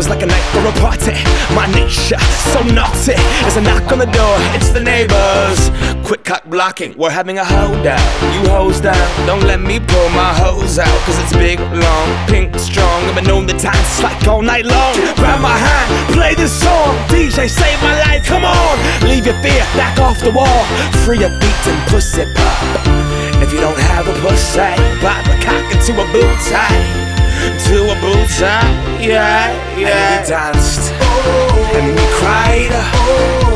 Feels like a night for a party. My nature, so naughty. There's a knock on the door, it's the neighbors. Quick cock blocking, we're having a holdout. You hose down, don't let me pull my hose out. Cause it's big, long, pink, strong. I've been known the time to slack all night long. Grab my hand, play this song. DJ, save my life, come on. Leave your fear, back off the wall. Free your beat and pussy pop. If you don't have a pussy, pop a cock into a boot tie. To a boot tie, yeah, yeah. And we danced, and we cried.